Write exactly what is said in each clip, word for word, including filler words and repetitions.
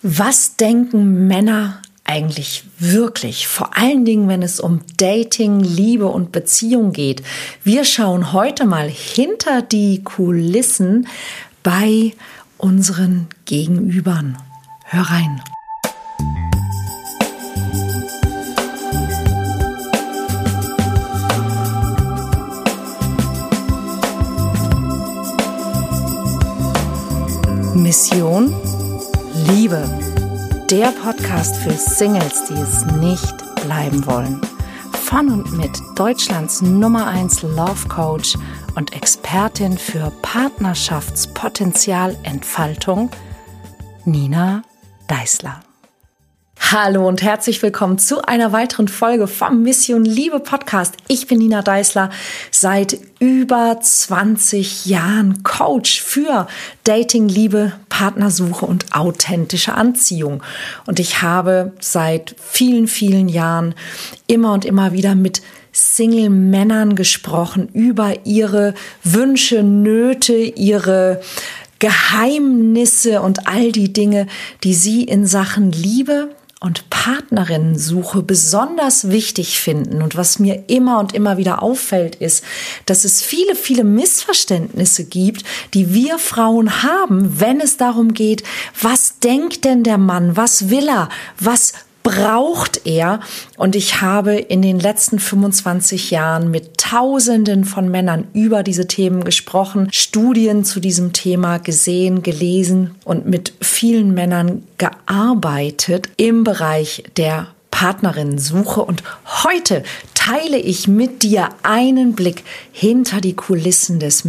Was denken Männer eigentlich wirklich? Vor allen Dingen, wenn es um Dating, Liebe und Beziehung geht. Wir schauen heute mal hinter die Kulissen bei unseren Gegenübern. Hör rein. Mission Liebe. Der Podcast für Singles, die es nicht bleiben wollen. Von und mit Deutschlands Nummer eins Love Coach und Expertin für Partnerschaftspotenzialentfaltung, Nina Deißler. Hallo und herzlich willkommen zu einer weiteren Folge vom Mission Liebe Podcast. Ich bin Nina Deißler, seit über zwanzig Jahren Coach für Dating, Liebe, Partnersuche und authentische Anziehung. Und ich habe seit vielen, vielen Jahren immer und immer wieder mit Single-Männern gesprochen über ihre Wünsche, Nöte, ihre Geheimnisse und all die Dinge, die sie in Sachen Liebe und Partnerinnensuche besonders wichtig finden. Und was mir immer und immer wieder auffällt, ist, dass es viele, viele Missverständnisse gibt, die wir Frauen haben, wenn es darum geht, was denkt denn der Mann, was will er, was braucht er? Und ich habe in den letzten fünfundzwanzig Jahren mit Tausenden von Männern über diese Themen gesprochen, Studien zu diesem Thema gesehen, gelesen und mit vielen Männern gearbeitet im Bereich der Partnerinnensuche. Und heute teile ich mit dir einen Blick hinter die Kulissen des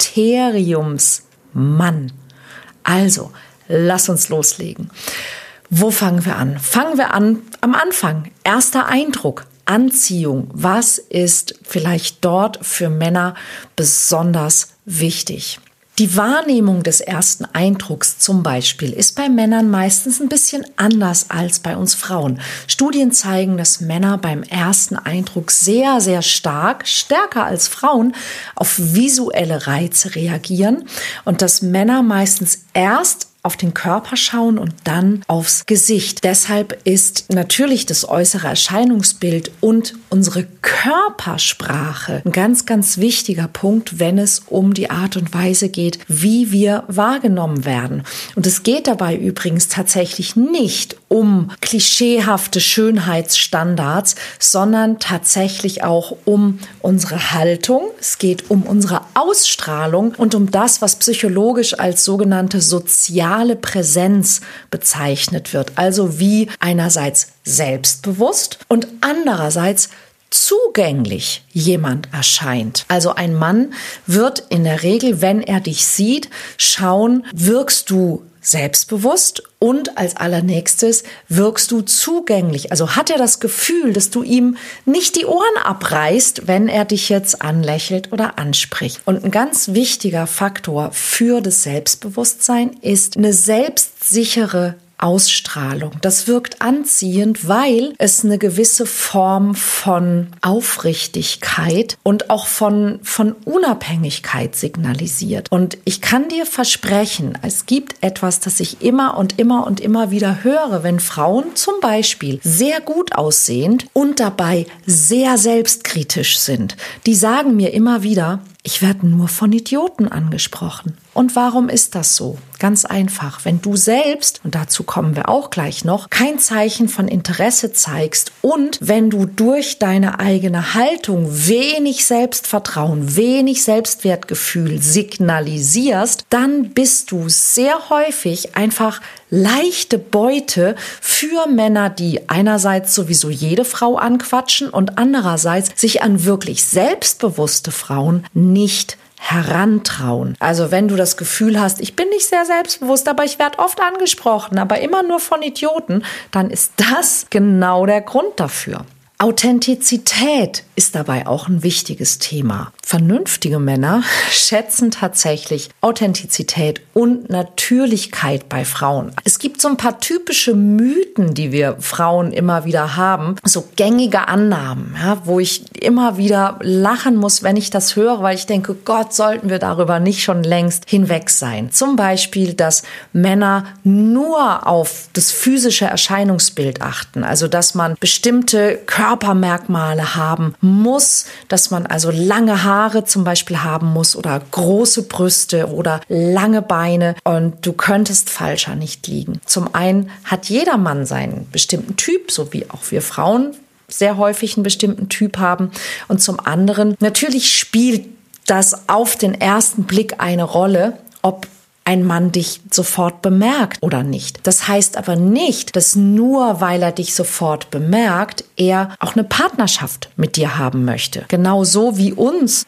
Mysteriums Mann. Also, lass uns loslegen. Wo fangen wir an? Fangen wir an am Anfang. Erster Eindruck, Anziehung. Was ist vielleicht dort für Männer besonders wichtig? Die Wahrnehmung des ersten Eindrucks zum Beispiel ist bei Männern meistens ein bisschen anders als bei uns Frauen. Studien zeigen, dass Männer beim ersten Eindruck sehr, sehr stark, stärker als Frauen, auf visuelle Reize reagieren und dass Männer meistens erst auf den Körper schauen und dann aufs Gesicht. Deshalb ist natürlich das äußere Erscheinungsbild und unsere Körpersprache ein ganz, ganz wichtiger Punkt, wenn es um die Art und Weise geht, wie wir wahrgenommen werden. Und es geht dabei übrigens tatsächlich nicht um klischeehafte Schönheitsstandards, sondern tatsächlich auch um unsere Haltung. Es geht um unsere Ausstrahlung und um das, was psychologisch als sogenannte soziale Präsenz bezeichnet wird. Also wie einerseits selbstbewusst und andererseits zugänglich jemand erscheint. Also ein Mann wird in der Regel, wenn er dich sieht, schauen, wirkst du selbstbewusst und als allernächstes wirkst du zugänglich. Also hat er das Gefühl, dass du ihm nicht die Ohren abreißt, wenn er dich jetzt anlächelt oder anspricht. Und ein ganz wichtiger Faktor für das Selbstbewusstsein ist eine selbstsichere Ausstrahlung. Das wirkt anziehend, weil es eine gewisse Form von Aufrichtigkeit und auch von, von Unabhängigkeit signalisiert. Und ich kann dir versprechen, es gibt etwas, das ich immer und immer und immer wieder höre, wenn Frauen zum Beispiel sehr gut aussehend und dabei sehr selbstkritisch sind. Die sagen mir immer wieder, ich werde nur von Idioten angesprochen. Und warum ist das so? Ganz einfach, wenn du selbst, und dazu kommen wir auch gleich noch, kein Zeichen von Interesse zeigst und wenn du durch deine eigene Haltung wenig Selbstvertrauen, wenig Selbstwertgefühl signalisierst, dann bist du sehr häufig einfach leichte Beute für Männer, die einerseits sowieso jede Frau anquatschen und andererseits sich an wirklich selbstbewusste Frauen nicht herantrauen. Also wenn du das Gefühl hast, ich bin nicht sehr selbstbewusst, aber ich werde oft angesprochen, aber immer nur von Idioten, dann ist das genau der Grund dafür. Authentizität ist dabei auch ein wichtiges Thema. Vernünftige Männer schätzen tatsächlich Authentizität und Natürlichkeit bei Frauen. Es gibt so ein paar typische Mythen, die wir Frauen immer wieder haben, so gängige Annahmen, ja, wo ich immer wieder lachen muss, wenn ich das höre, weil ich denke, Gott, sollten wir darüber nicht schon längst hinweg sein. Zum Beispiel, dass Männer nur auf das physische Erscheinungsbild achten, also dass man bestimmte Körpermerkmale haben muss, dass man also lange Haare zum Beispiel haben muss oder große Brüste oder lange Beine, und du könntest falscher nicht liegen. Zum einen hat jeder Mann seinen bestimmten Typ, so wie auch wir Frauen sehr häufig einen bestimmten Typ haben, und zum anderen natürlich spielt das auf den ersten Blick eine Rolle, ob ein Mann dich sofort bemerkt oder nicht. Das heißt aber nicht, dass nur weil er dich sofort bemerkt, er auch eine Partnerschaft mit dir haben möchte. Genauso wie uns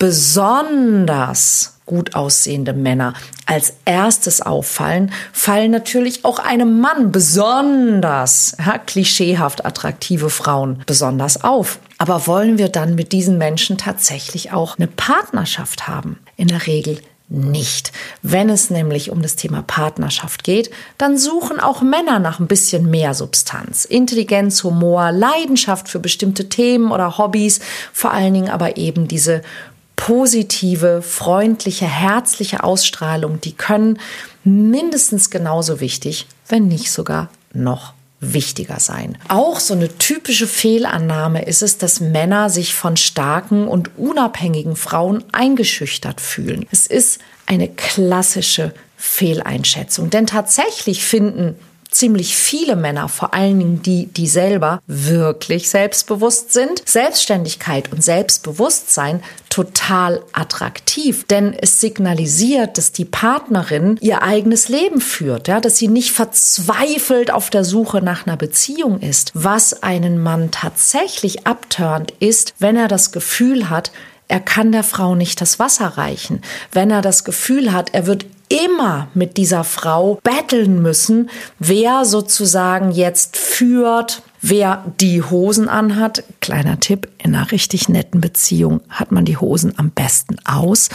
besonders gut aussehende Männer als erstes auffallen, fallen natürlich auch einem Mann besonders, ja, klischeehaft attraktive Frauen besonders auf. Aber wollen wir dann mit diesen Menschen tatsächlich auch eine Partnerschaft haben? In der Regel nicht. Wenn es nämlich um das Thema Partnerschaft geht, dann suchen auch Männer nach ein bisschen mehr Substanz. Intelligenz, Humor, Leidenschaft für bestimmte Themen oder Hobbys, vor allen Dingen aber eben diese positive, freundliche, herzliche Ausstrahlung, die können mindestens genauso wichtig, wenn nicht sogar noch wichtiger sein. Auch so eine typische Fehlannahme ist es, dass Männer sich von starken und unabhängigen Frauen eingeschüchtert fühlen. Es ist eine klassische Fehleinschätzung, denn tatsächlich finden ziemlich viele Männer, vor allen Dingen die, die selber wirklich selbstbewusst sind, Selbstständigkeit und Selbstbewusstsein total attraktiv, denn es signalisiert, dass die Partnerin ihr eigenes Leben führt, ja, dass sie nicht verzweifelt auf der Suche nach einer Beziehung ist. Was einen Mann tatsächlich abturnt, ist, wenn er das Gefühl hat, er kann der Frau nicht das Wasser reichen, wenn er das Gefühl hat, er wird immer mit dieser Frau battlen müssen, wer sozusagen jetzt führt, wer die Hosen anhat. Kleiner Tipp, in einer richtig netten Beziehung hat man die Hosen am besten aus.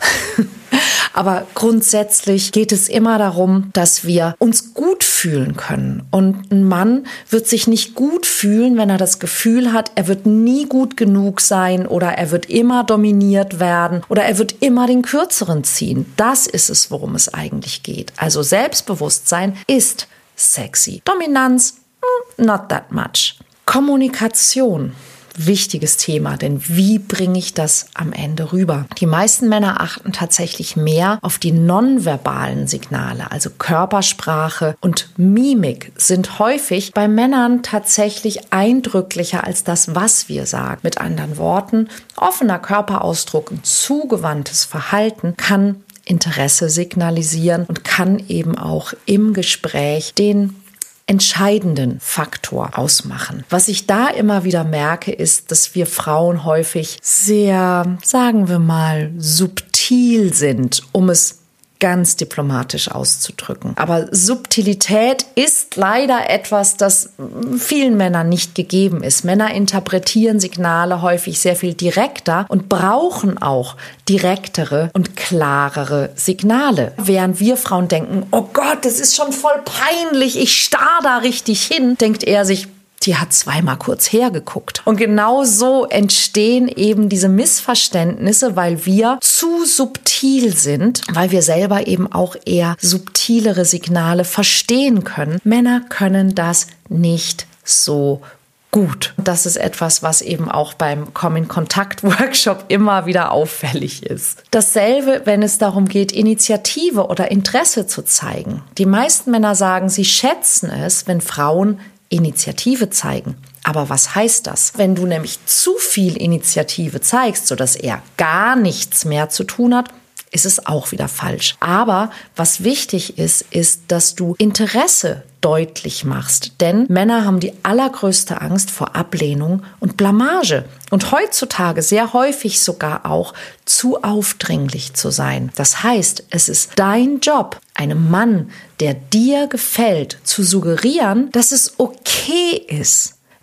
Aber grundsätzlich geht es immer darum, dass wir uns gut fühlen können. Und ein Mann wird sich nicht gut fühlen, wenn er das Gefühl hat, er wird nie gut genug sein oder er wird immer dominiert werden oder er wird immer den Kürzeren ziehen. Das ist es, worum es eigentlich geht. Also Selbstbewusstsein ist sexy. Dominanz, not that much. Kommunikation. Wichtiges Thema, denn wie bringe ich das am Ende rüber? Die meisten Männer achten tatsächlich mehr auf die nonverbalen Signale, also Körpersprache und Mimik sind häufig bei Männern tatsächlich eindrücklicher als das, was wir sagen. Mit anderen Worten, offener Körperausdruck und zugewandtes Verhalten kann Interesse signalisieren und kann eben auch im Gespräch den entscheidenden Faktor ausmachen. Was ich da immer wieder merke, ist, dass wir Frauen häufig sehr, sagen wir mal, subtil sind, um es ganz diplomatisch auszudrücken. Aber Subtilität ist leider etwas, das vielen Männern nicht gegeben ist. Männer interpretieren Signale häufig sehr viel direkter und brauchen auch direktere und klarere Signale. Während wir Frauen denken, oh Gott, das ist schon voll peinlich, ich starr da richtig hin, denkt er sich, die hat zweimal kurz hergeguckt. Und genau so entstehen eben diese Missverständnisse, weil wir zu subtil sind, weil wir selber eben auch eher subtilere Signale verstehen können. Männer können das nicht so gut. Das ist etwas, was eben auch beim Komm-in-Kontakt-Workshop immer wieder auffällig ist. Dasselbe, wenn es darum geht, Initiative oder Interesse zu zeigen. Die meisten Männer sagen, sie schätzen es, wenn Frauen Initiative zeigen. Aber was heißt das? Wenn du nämlich zu viel Initiative zeigst, sodass er gar nichts mehr zu tun hat, ist es auch wieder falsch. Aber was wichtig ist, ist, dass du Interesse deutlich machst. Denn Männer haben die allergrößte Angst vor Ablehnung und Blamage. Und heutzutage sehr häufig sogar auch zu aufdringlich zu sein. Das heißt, es ist dein Job, einem Mann, der dir gefällt, zu suggerieren, dass es okay ist,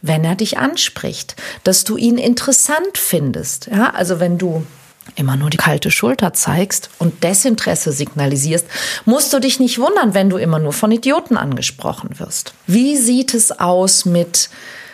wenn er dich anspricht, dass du ihn interessant findest. Ja, also wenn du immer nur die kalte Schulter zeigst und Desinteresse signalisierst, musst du dich nicht wundern, wenn du immer nur von Idioten angesprochen wirst. Wie sieht es aus mit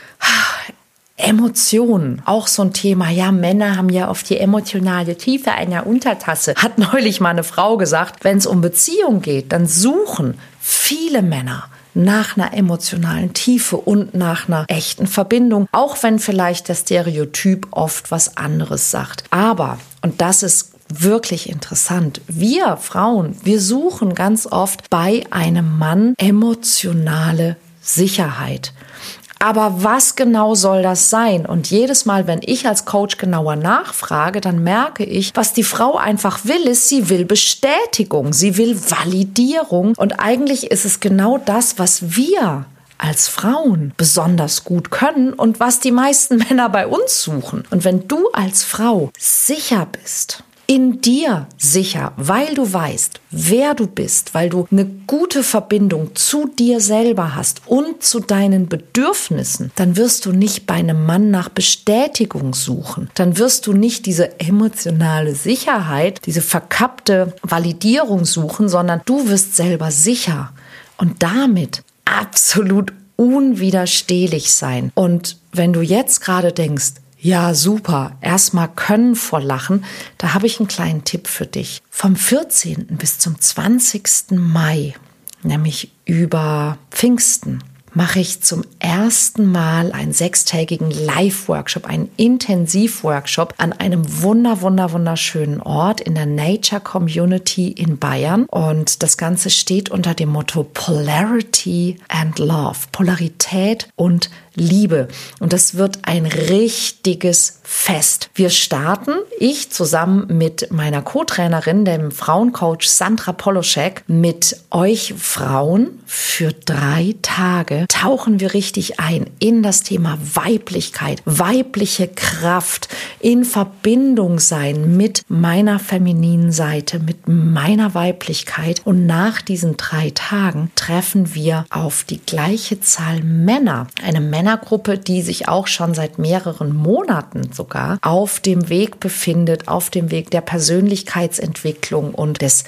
Emotionen? Auch so ein Thema. Ja, Männer haben ja oft die emotionale Tiefe einer Untertasse. Hat neulich mal eine Frau gesagt, wenn es um Beziehung geht, dann suchen viele Männer nach einer emotionalen Tiefe und nach einer echten Verbindung, auch wenn vielleicht der Stereotyp oft was anderes sagt. Aber, und das ist wirklich interessant, wir Frauen, wir suchen ganz oft bei einem Mann emotionale Sicherheit. Aber was genau soll das sein? Und jedes Mal, wenn ich als Coach genauer nachfrage, dann merke ich, was die Frau einfach will, ist, sie will Bestätigung, sie will Validierung. Und eigentlich ist es genau das, was wir als Frauen besonders gut können und was die meisten Männer bei uns suchen. Und wenn du als Frau sicher bist, in dir sicher, weil du weißt, wer du bist, weil du eine gute Verbindung zu dir selber hast und zu deinen Bedürfnissen, dann wirst du nicht bei einem Mann nach Bestätigung suchen. Dann wirst du nicht diese emotionale Sicherheit, diese verkappte Validierung suchen, sondern du wirst selber sicher und damit absolut unwiderstehlich sein. Und wenn du jetzt gerade denkst, ja, super. Erstmal können vor Lachen. Da habe ich einen kleinen Tipp für dich. Vom vierzehnten bis zum zwanzigsten Mai, nämlich über Pfingsten, mache ich zum ersten Mal einen sechstägigen Live-Workshop, einen Intensiv-Workshop an einem wunder, wunder, wunderschönen Ort in der Nature Community in Bayern. Und das Ganze steht unter dem Motto Polarity and Love. Polarität und Liebe. Und das wird ein richtiges Fest. Wir starten, ich zusammen mit meiner Co-Trainerin, dem Frauencoach Sandra Poloschek, mit euch Frauen für drei Tage tauchen wir richtig ein in das Thema Weiblichkeit, weibliche Kraft, in Verbindung sein mit meiner femininen Seite, mit meiner Weiblichkeit. Und nach diesen drei Tagen treffen wir auf die gleiche Zahl Männer, eine Männergruppe, die sich auch schon seit mehreren Monaten sogar auf dem Weg befindet, auf dem Weg der Persönlichkeitsentwicklung und des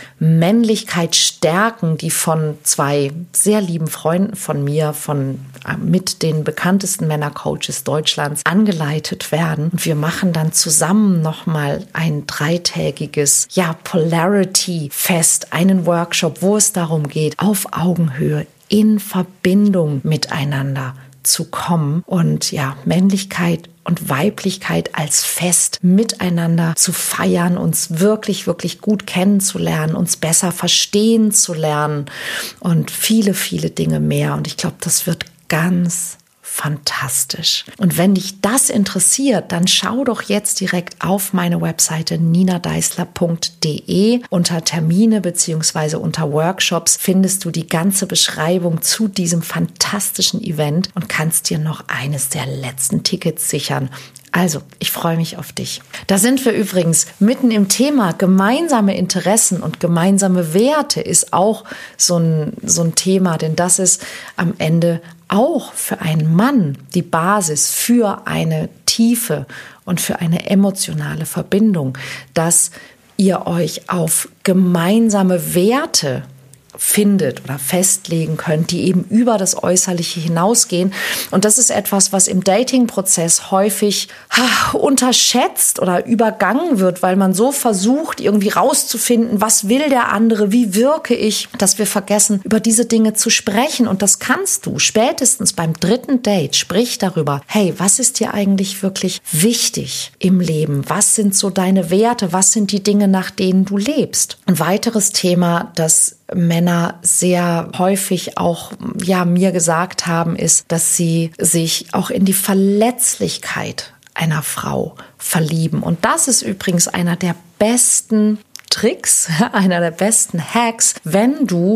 Männlichkeitsstärken, die von zwei sehr lieben Freunden von mir, von mit den bekanntesten Männercoaches Deutschlands angeleitet werden. Und wir machen dann zusammen nochmal ein dreitägiges, ja, Polarity-Fest, einen Workshop, wo es darum geht, auf Augenhöhe, in Verbindung miteinander zu kommen und ja, Männlichkeit und Weiblichkeit als Fest miteinander zu feiern, uns wirklich, wirklich gut kennenzulernen, uns besser verstehen zu lernen und viele, viele Dinge mehr. Und ich glaube, das wird ganz fantastisch. Und wenn dich das interessiert, dann schau doch jetzt direkt auf meine Webseite nina deisler punkt de. Unter Termine bzw. unter Workshops findest du die ganze Beschreibung zu diesem fantastischen Event und kannst dir noch eines der letzten Tickets sichern. Also, ich freue mich auf dich. Da sind wir übrigens mitten im Thema gemeinsame Interessen und gemeinsame Werte ist auch so ein, so ein Thema, denn das ist am Ende auch für einen Mann die Basis für eine tiefe und für eine emotionale Verbindung, dass ihr euch auf gemeinsame Werte findet oder festlegen könnt, die eben über das Äußerliche hinausgehen. Und das ist etwas, was im Dating-Prozess häufig ha, unterschätzt oder übergangen wird, weil man so versucht, irgendwie rauszufinden, was will der andere, wie wirke ich, dass wir vergessen, über diese Dinge zu sprechen. Und das kannst du spätestens beim dritten Date. Sprich darüber, hey, was ist dir eigentlich wirklich wichtig im Leben? Was sind so deine Werte? Was sind die Dinge, nach denen du lebst? Ein weiteres Thema, das Männer sehr häufig auch ja mir gesagt haben, ist, dass sie sich auch in die Verletzlichkeit einer Frau verlieben. Und das ist übrigens einer der besten Tricks, einer der besten Hacks, wenn du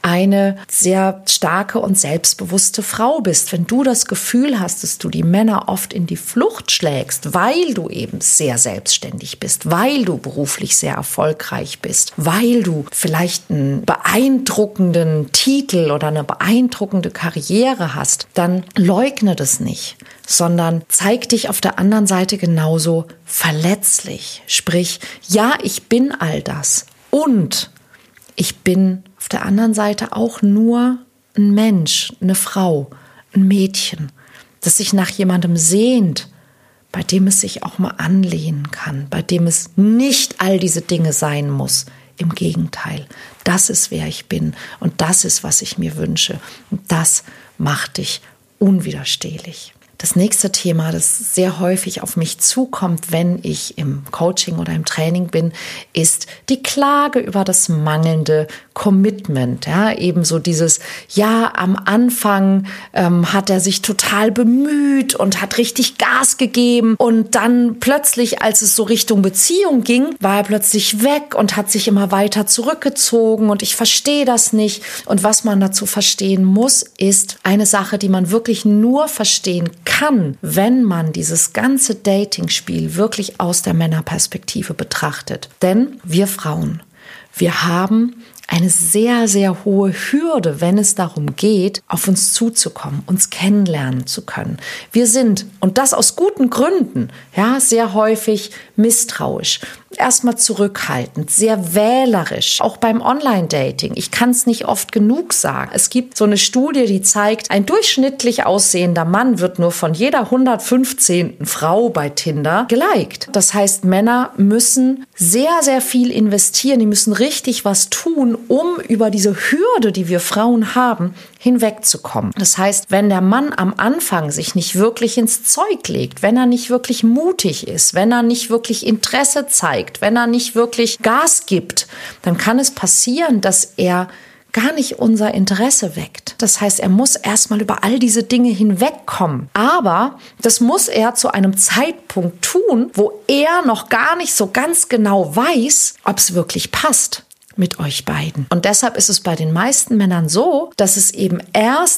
eine sehr starke und selbstbewusste Frau bist. Wenn du das Gefühl hast, dass du die Männer oft in die Flucht schlägst, weil du eben sehr selbstständig bist, weil du beruflich sehr erfolgreich bist, weil du vielleicht einen beeindruckenden Titel oder eine beeindruckende Karriere hast, dann leugne das nicht, sondern zeig dich auf der anderen Seite genauso verletzlich. Sprich, ja, ich bin all das und ich bin auf der anderen Seite auch nur ein Mensch, eine Frau, ein Mädchen, das sich nach jemandem sehnt, bei dem es sich auch mal anlehnen kann, bei dem es nicht all diese Dinge sein muss. Im Gegenteil, das ist, wer ich bin und das ist, was ich mir wünsche. Und das macht dich unwiderstehlich. Das nächste Thema, das sehr häufig auf mich zukommt, wenn ich im Coaching oder im Training bin, ist die Klage über das mangelnde Commitment. Ja, ebenso dieses, ja, am Anfang ähm, hat er sich total bemüht und hat richtig Gas gegeben und dann plötzlich, als es so Richtung Beziehung ging, war er plötzlich weg und hat sich immer weiter zurückgezogen und ich verstehe das nicht. Und was man dazu verstehen muss, ist eine Sache, die man wirklich nur verstehen kann, wenn man dieses ganze Dating-Spiel wirklich aus der Männerperspektive betrachtet. Denn wir Frauen, wir haben eine sehr, sehr hohe Hürde, wenn es darum geht, auf uns zuzukommen, uns kennenlernen zu können. Wir sind, und das aus guten Gründen, ja, sehr häufig misstrauisch, erstmal zurückhaltend, sehr wählerisch, auch beim Online-Dating. Ich kann es nicht oft genug sagen. Es gibt so eine Studie, die zeigt, ein durchschnittlich aussehender Mann wird nur von jeder hundertfünfzehnten Frau bei Tinder geliked. Das heißt, Männer müssen sehr, sehr viel investieren, die müssen richtig was tun, um über diese Hürde, die wir Frauen haben, hinwegzukommen. Das heißt, wenn der Mann am Anfang sich nicht wirklich ins Zeug legt, wenn er nicht wirklich mutig ist, wenn er nicht wirklich Interesse zeigt, wenn er nicht wirklich Gas gibt, dann kann es passieren, dass er gar nicht unser Interesse weckt. Das heißt, er muss erstmal über all diese Dinge hinwegkommen. Aber das muss er zu einem Zeitpunkt tun, wo er noch gar nicht so ganz genau weiß, ob es wirklich passt mit euch beiden. Und deshalb ist es bei den meisten Männern so, dass es eben erst,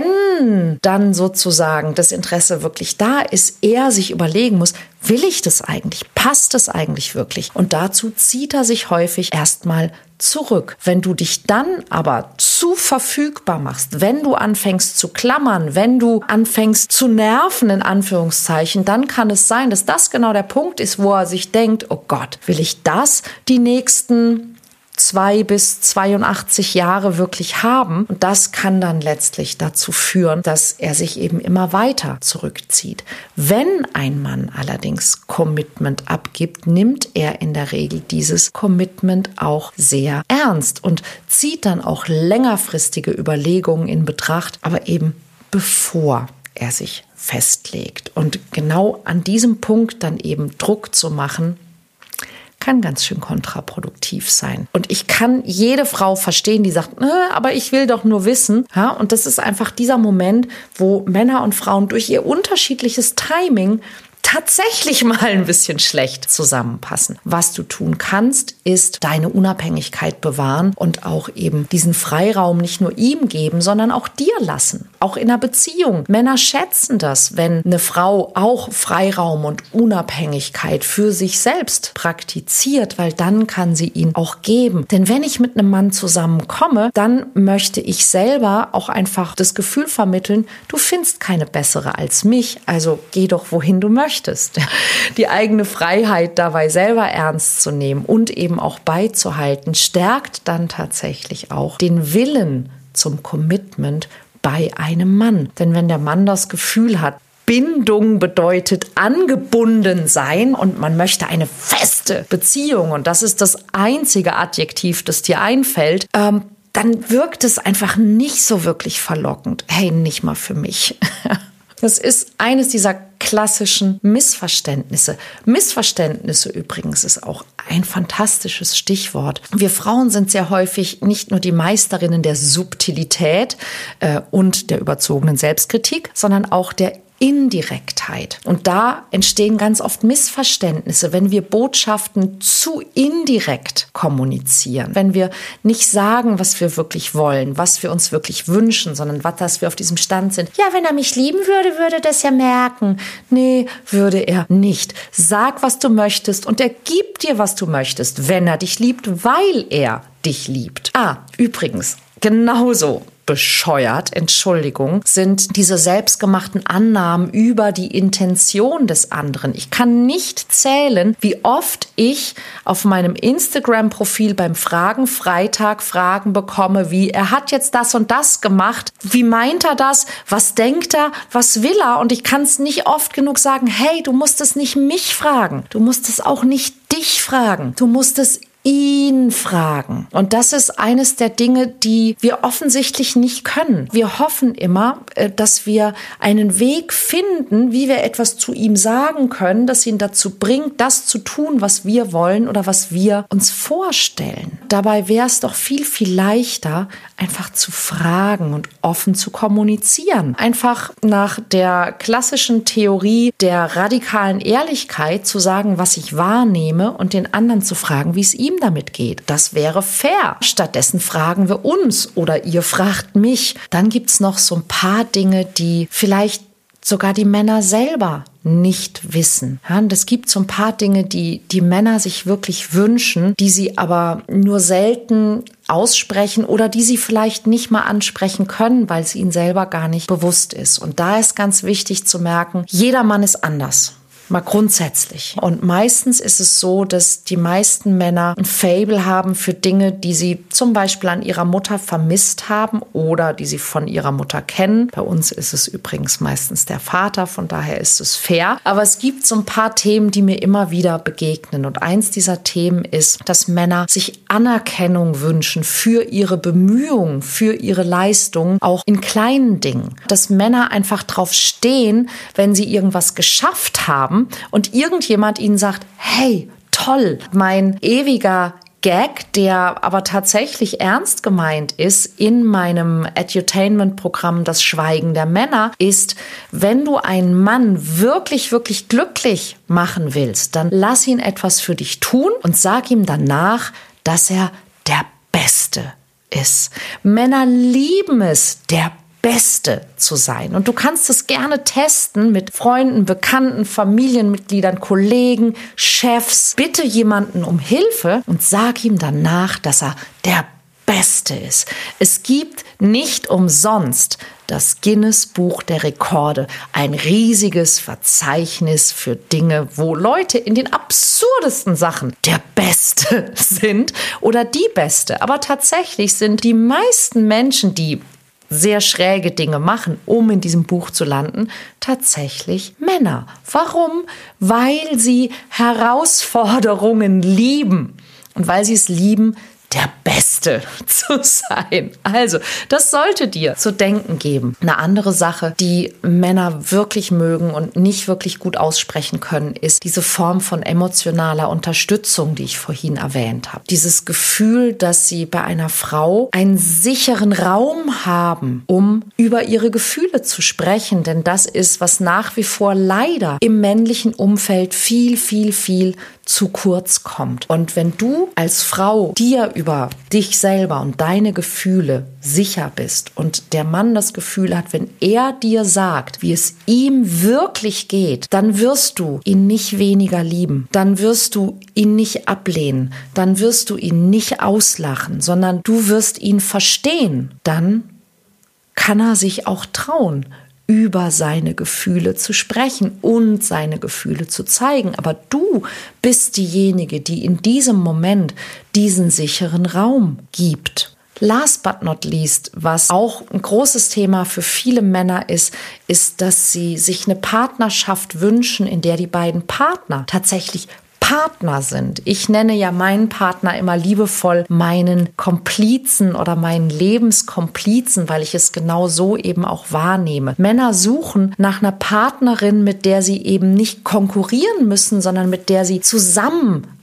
wenn dann sozusagen das Interesse wirklich da ist, er sich überlegen muss, will ich das eigentlich? Passt das eigentlich wirklich? Und dazu zieht er sich häufig erstmal zurück. Wenn du dich dann aber zu verfügbar machst, wenn du anfängst zu klammern, wenn du anfängst zu nerven, in Anführungszeichen, dann kann es sein, dass das genau der Punkt ist, wo er sich denkt, oh Gott, will ich das die nächsten zwei bis zweiundachtzig Jahre wirklich haben? Und das kann dann letztlich dazu führen, dass er sich eben immer weiter zurückzieht. Wenn ein Mann allerdings Commitment abgibt, nimmt er in der Regel dieses Commitment auch sehr ernst und zieht dann auch längerfristige Überlegungen in Betracht, aber eben bevor er sich festlegt. Und genau an diesem Punkt dann eben Druck zu machen, kann ganz schön kontraproduktiv sein. Und ich kann jede Frau verstehen, die sagt, äh, aber ich will doch nur wissen. Ja, und das ist einfach dieser Moment, wo Männer und Frauen durch ihr unterschiedliches Timing tatsächlich mal ein bisschen schlecht zusammenpassen. Was du tun kannst, ist deine Unabhängigkeit bewahren und auch eben diesen Freiraum nicht nur ihm geben, sondern auch dir lassen. Auch in einer Beziehung. Männer schätzen das, wenn eine Frau auch Freiraum und Unabhängigkeit für sich selbst praktiziert, weil dann kann sie ihn auch geben. Denn wenn ich mit einem Mann zusammenkomme, dann möchte ich selber auch einfach das Gefühl vermitteln, du findest keine bessere als mich, also geh doch wohin du möchtest. Die eigene Freiheit dabei selber ernst zu nehmen und eben auch beizuhalten, stärkt dann tatsächlich auch den Willen zum Commitment bei einem Mann. Denn wenn der Mann das Gefühl hat, Bindung bedeutet angebunden sein und man möchte eine feste Beziehung und das ist das einzige Adjektiv, das dir einfällt, ähm, dann wirkt es einfach nicht so wirklich verlockend. Hey, nicht mal für mich. Das ist eines dieser klassischen Missverständnisse. Missverständnisse übrigens ist auch ein fantastisches Stichwort. Wir Frauen sind sehr häufig nicht nur die Meisterinnen der Subtilität äh, und der überzogenen Selbstkritik, sondern auch der Indirektheit. Und da entstehen ganz oft Missverständnisse, wenn wir Botschaften zu indirekt kommunizieren. Wenn wir nicht sagen, was wir wirklich wollen, was wir uns wirklich wünschen, sondern was, dass wir auf diesem Stand sind. Ja, wenn er mich lieben würde, würde das ja merken. Nee, würde er nicht. Sag, was du möchtest und er gibt dir, was du möchtest, wenn er dich liebt, weil er dich liebt. Ah, übrigens, genauso bescheuert, Entschuldigung, sind diese selbstgemachten Annahmen über die Intention des anderen. Ich kann nicht zählen, wie oft ich auf meinem Instagram-Profil beim Fragen Freitag Fragen bekomme, wie er hat jetzt das und das gemacht, wie meint er das, was denkt er, was will er? Und ich kann es nicht oft genug sagen, hey, du musst es nicht mich fragen, du musst es auch nicht dich fragen, du musst es ihn fragen. Und das ist eines der Dinge, die wir offensichtlich nicht können. Wir hoffen immer, dass wir einen Weg finden, wie wir etwas zu ihm sagen können, das ihn dazu bringt, das zu tun, was wir wollen oder was wir uns vorstellen. Dabei wäre es doch viel, viel leichter, einfach zu fragen und offen zu kommunizieren. Einfach nach der klassischen Theorie der radikalen Ehrlichkeit zu sagen, was ich wahrnehme und den anderen zu fragen, wie es ihm damit geht. Das wäre fair. Stattdessen fragen wir uns oder ihr fragt mich. Dann gibt es noch so ein paar Dinge, die vielleicht sogar die Männer selber nicht wissen. Ja, und es gibt so ein paar Dinge, die die Männer sich wirklich wünschen, die sie aber nur selten aussprechen oder die sie vielleicht nicht mal ansprechen können, weil es ihnen selber gar nicht bewusst ist. Und da ist ganz wichtig zu merken, jeder Mann ist anders. Mal grundsätzlich. Und meistens ist es so, dass die meisten Männer ein Faible haben für Dinge, die sie zum Beispiel an ihrer Mutter vermisst haben oder die sie von ihrer Mutter kennen. Bei uns ist es übrigens meistens der Vater, von daher ist es fair. Aber es gibt so ein paar Themen, die mir immer wieder begegnen. Und eins dieser Themen ist, dass Männer sich Anerkennung wünschen für ihre Bemühungen, für ihre Leistungen, auch in kleinen Dingen. Dass Männer einfach drauf stehen, wenn sie irgendwas geschafft haben, und irgendjemand ihnen sagt, hey, toll, mein ewiger Gag, der aber tatsächlich ernst gemeint ist in meinem Edutainment-Programm Das Schweigen der Männer, ist, wenn du einen Mann wirklich, wirklich glücklich machen willst, dann lass ihn etwas für dich tun und sag ihm danach, dass er der Beste ist. Männer lieben es, der Beste zu sein. Und du kannst es gerne testen mit Freunden, Bekannten, Familienmitgliedern, Kollegen, Chefs. Bitte jemanden um Hilfe und sag ihm danach, dass er der Beste ist. Es gibt nicht umsonst das Guinness-Buch der Rekorde, ein riesiges Verzeichnis für Dinge, wo Leute in den absurdesten Sachen der Beste sind oder die Beste. Aber tatsächlich sind die meisten Menschen, die sehr schräge Dinge machen, um in diesem Buch zu landen, tatsächlich Männer. Warum? Weil sie Herausforderungen lieben und weil sie es lieben, der Beste zu sein. Also, das sollte dir zu denken geben. Eine andere Sache, die Männer wirklich mögen und nicht wirklich gut aussprechen können, ist diese Form von emotionaler Unterstützung, die ich vorhin erwähnt habe. Dieses Gefühl, dass sie bei einer Frau einen sicheren Raum haben, um über ihre Gefühle zu sprechen. Denn das ist, was nach wie vor leider im männlichen Umfeld viel, viel, viel zu kurz kommt. Und wenn du als Frau dir über dich selber und deine Gefühle sicher bist und der Mann das Gefühl hat, wenn er dir sagt, wie es ihm wirklich geht, dann wirst du ihn nicht weniger lieben, dann wirst du ihn nicht ablehnen, dann wirst du ihn nicht auslachen, sondern du wirst ihn verstehen. Dann kann er sich auch trauen, über seine Gefühle zu sprechen und seine Gefühle zu zeigen. Aber du bist diejenige, die in diesem Moment diesen sicheren Raum gibt. Last but not least, was auch ein großes Thema für viele Männer ist, ist, dass sie sich eine Partnerschaft wünschen, in der die beiden Partner tatsächlich Partner sind. Ich nenne ja meinen Partner immer liebevoll meinen Komplizen oder meinen Lebenskomplizen, weil ich es genau so eben auch wahrnehme. Männer suchen nach einer Partnerin, mit der sie eben nicht konkurrieren müssen, sondern mit der sie zusammen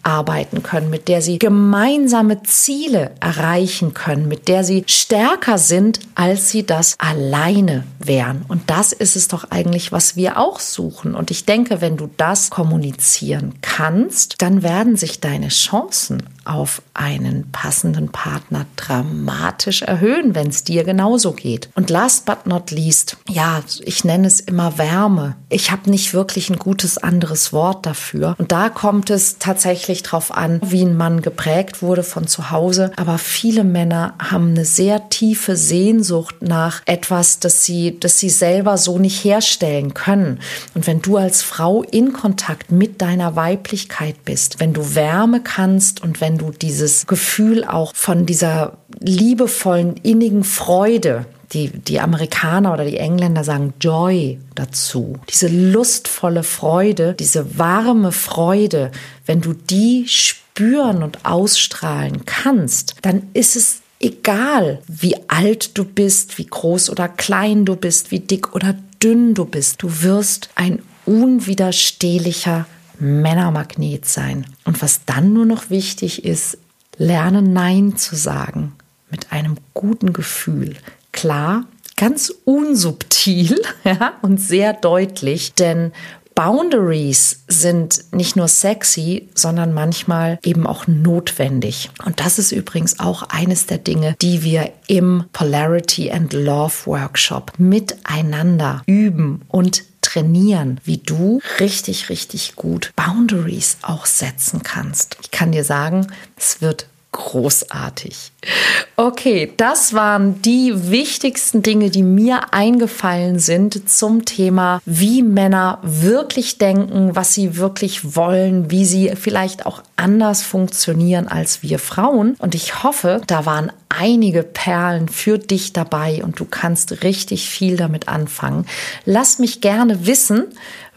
arbeiten können, mit der sie gemeinsame Ziele erreichen können, mit der sie stärker sind, als sie das alleine wären. Und das ist es doch eigentlich, was wir auch suchen. Und ich denke, wenn du das kommunizieren kannst, dann werden sich deine Chancen auf einen passenden Partner dramatisch erhöhen, wenn es dir genauso geht. Und last but not least, ja, ich nenne es immer Wärme. Ich habe nicht wirklich ein gutes anderes Wort dafür. Und da kommt es tatsächlich drauf an, wie ein Mann geprägt wurde von zu Hause. Aber viele Männer haben eine sehr tiefe Sehnsucht nach etwas, das sie, das sie selber so nicht herstellen können. Und wenn du als Frau in Kontakt mit deiner Weiblichkeit bist, wenn du Wärme kannst und wenn du dieses Gefühl auch von dieser liebevollen, innigen Freude, die, die Amerikaner oder die Engländer sagen Joy dazu, diese lustvolle Freude, diese warme Freude, wenn du die spüren und ausstrahlen kannst, dann ist es egal, wie alt du bist, wie groß oder klein du bist, wie dick oder dünn du bist. Du wirst ein unwiderstehlicher Männermagnet sein. Und was dann nur noch wichtig ist, lerne Nein zu sagen mit einem guten Gefühl. Klar, ganz unsubtil, ja, und sehr deutlich, denn Boundaries sind nicht nur sexy, sondern manchmal eben auch notwendig. Und das ist übrigens auch eines der Dinge, die wir im Polarity and Love Workshop miteinander üben und trainieren, wie du richtig, richtig gut Boundaries auch setzen kannst. Ich kann dir sagen, es wird großartig. Okay, das waren die wichtigsten Dinge, die mir eingefallen sind zum Thema, wie Männer wirklich denken, was sie wirklich wollen, wie sie vielleicht auch anders funktionieren als wir Frauen. Und ich hoffe, da waren einige Perlen für dich dabei und du kannst richtig viel damit anfangen. Lass mich gerne wissen,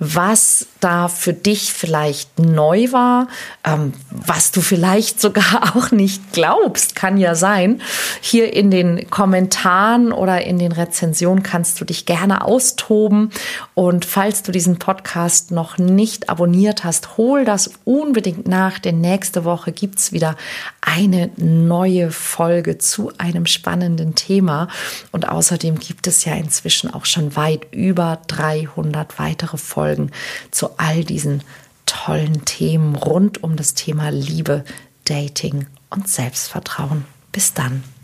was da für dich vielleicht neu war, ähm, was du vielleicht sogar auch nicht glaubst, kann ja sein. Hier in den Kommentaren oder in den Rezensionen kannst du dich gerne austoben. Und falls du diesen Podcast noch nicht abonniert hast, hol das unbedingt nach, denn nächste Woche gibt's wieder eine neue Folge zu einem spannenden Thema. Und außerdem gibt es ja inzwischen auch schon weit über dreihundert weitere Folgen zu all diesen tollen Themen rund um das Thema Liebe, Dating und Selbstvertrauen. Bis dann.